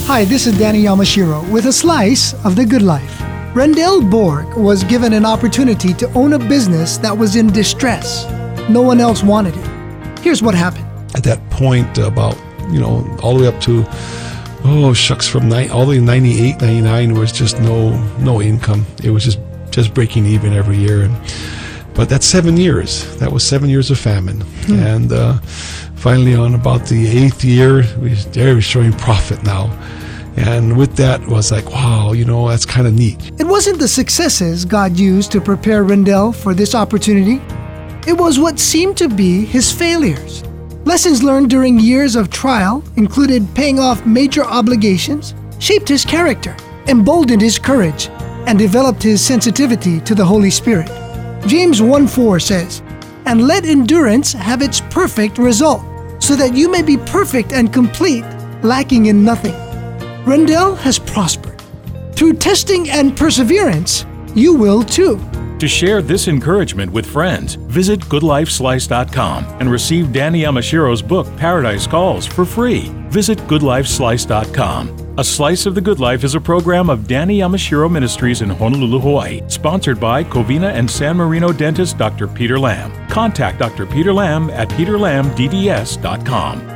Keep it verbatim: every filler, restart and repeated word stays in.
Hi, this is Danny Yamashiro with a slice of the good life. Rendell Borg was given an opportunity to own a business that was in distress. No one else wanted it. Here's what happened. At that point, about, you know, all the way up to, oh, shucks, from ni- all the way to ninety-eight, ninety-nine, there was just no no income. It was just, just breaking even every year. And, but that's seven years. That was seven years of famine. Hmm. And uh, finally, on about the eighth year, we, they were showing profit now. And with that was like, wow, you know, that's kind of neat. It wasn't the successes God used to prepare Rendell for this opportunity. It was what seemed to be his failures. Lessons learned during years of trial included paying off major obligations, shaped his character, emboldened his courage, and developed his sensitivity to the Holy Spirit. James one four says, "And let endurance have its perfect result, so that you may be perfect and complete, lacking in nothing." Rendell has prospered. Through testing and perseverance, you will too. To share this encouragement with friends, visit good life slice dot com and receive Danny Yamashiro's book, Paradise Calls, for free. Visit good life slice dot com. A Slice of the Good Life is a program of Danny Yamashiro Ministries in Honolulu, Hawaii, sponsored by Covina and San Marino dentist Doctor Peter Lamb. Contact Doctor Peter Lamb at peter lamb d d s dot com.